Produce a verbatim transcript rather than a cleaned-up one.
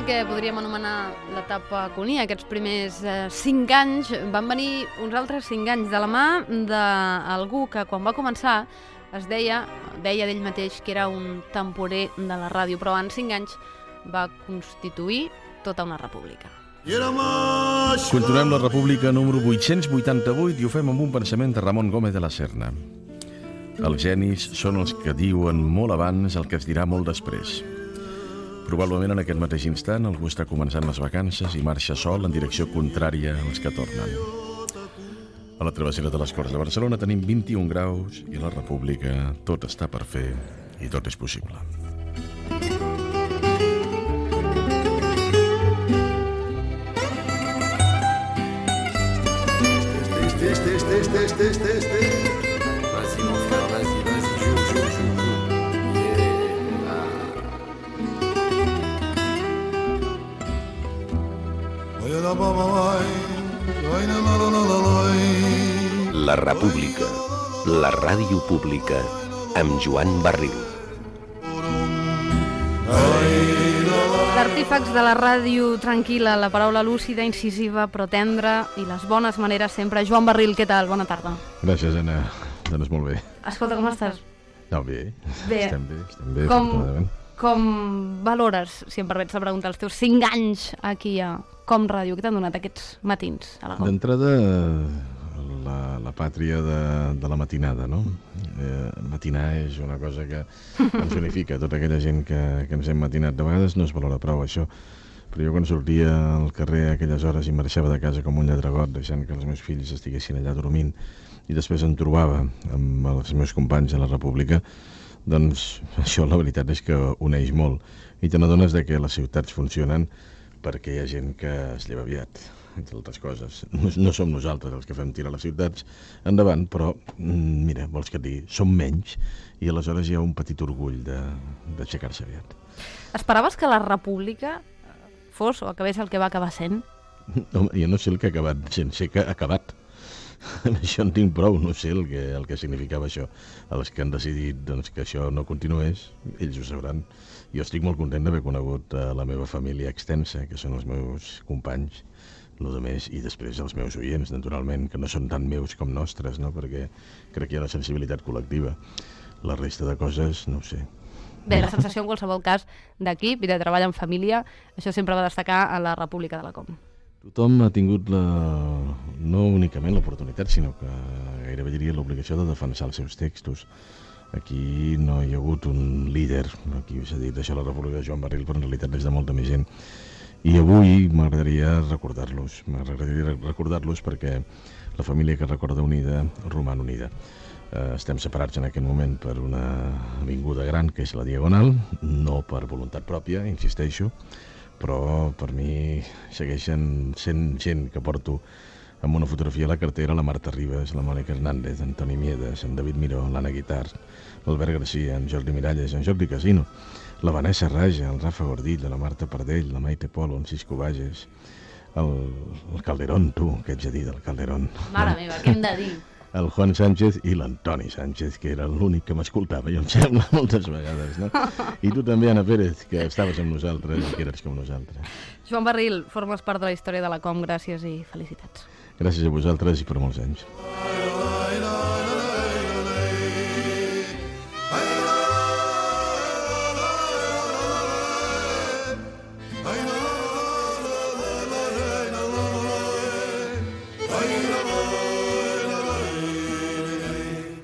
que podríem anomenar l'etapa Cuní, aquests primers eh, cinc anys, van venir uns altres cinc anys de la mà d'algú que quan va començar es deia, deia d'ell mateix que era un temporer de la ràdio, però en cinc anys va constituir tota una república. Continuem la república número vuit-cents vuitanta-vuit i ho fem amb un pensament de Ramon Gómez de la Serna. Els genis són els que diuen molt abans el que es dirà molt després. Probablement en aquest mateix instant algú està començant les vacances i marxa sol en direcció contrària als que tornen. A la travessera de les Corts de Barcelona tenim vint-i-un graus i a la república tot està per fer i tot és possible. Este, este, este, este, este, este. Vas-y mon frère, vas-y, vas-y, joue, joue, joue, joue. La República, la ràdio pública, amb Joan Barril. Els artífecs de la ràdio tranquil·la, la paraula lúcida, incisiva, però tendra i les bones maneres sempre. Joan Barril, què tal? Bona tarda. Gràcies, Anna. Doncs molt bé. Escolta, com estàs? No, bé. Bé. Estem bé, estem bé. Com, com valores, si em permets la pregunta, els teus cinc anys aquí a Com Ràdio? Què t'han donat aquests matins a la Com? D'entrada, la, la pàtria de, de la matinada, no? Eh, matinar és una cosa que ens unifica, tota aquella gent que, que ens hem matinat. De vegades no es valora prou això, però jo quan sortia al carrer a aquelles hores i marxava de casa com un lladregot, deixant que els meus fills estiguessin allà dormint, i després em trobava amb els meus companys a la República, doncs això la veritat és que uneix molt. I te n'adones de que les ciutats funcionen perquè hi ha gent que es lleva aviat, entre altres coses. No, no som nosaltres els que fem tirar les ciutats endavant, però, mira, vols que et digui, som menys, i aleshores hi ha un petit orgull d'aixecar-se aviat. Esperaves que la República fos o acabés el que va acabar sent? Home, jo no sé el que ha acabat sent, sé que ha acabat. Això en tinc prou, no sé el que, el que significava això. Els que han decidit doncs, que això no continués, ells ho sabran. Jo estic molt content d'haver conegut a la meva família extensa, que són els meus companys, el de més, i després els meus oients, naturalment, que no són tan meus com nostres, no? Perquè crec que hi ha una sensibilitat col·lectiva. La resta de coses, no ho sé. Bé, la sensació en qualsevol cas d'equip i de treball en família, això sempre va destacar a la República de la Com. Tothom ha tingut la, no únicament l'oportunitat, sinó que gairebé diria l'obligació de defensar els seus textos. Aquí no hi ha hagut un líder, aquí s'ha dit això a la República de Joan Barril, però en realitat és de molta més gent. I avui m'agradaria recordar-los, m'agradaria recordar-los perquè la família que recorda unida roman unida. Eh, estem separats en aquest moment per una avinguda gran, que és la Diagonal, no per voluntat pròpia, insisteixo, però per mi segueixen sent gent que porto amb una fotografia a la cartera, la Marta Ribas, la Mònica Hernández, en Toni Miedes, en David Miró, l'Anna Guitart, l'Albert Garcia, en Jordi Miralles, en Jordi Casino, la Vanessa Raja, el Rafa Gordillo, la Marta Pardell, la Maite Polo, en Cisco Bages, el, el Calderón, tu, què ets a dir del Calderón? Mare meva, què hem de dir? El Juan Sánchez i l'Antoni Sánchez, que era l'únic que m'escoltava, i em sembla moltes vegades, no? I tu també, Anna Pérez, que estaves amb nosaltres i que eres com nosaltres. Joan Barril, formes part de la història de la Com, gràcies i felicitats. Gràcies a vosaltres i per molts anys.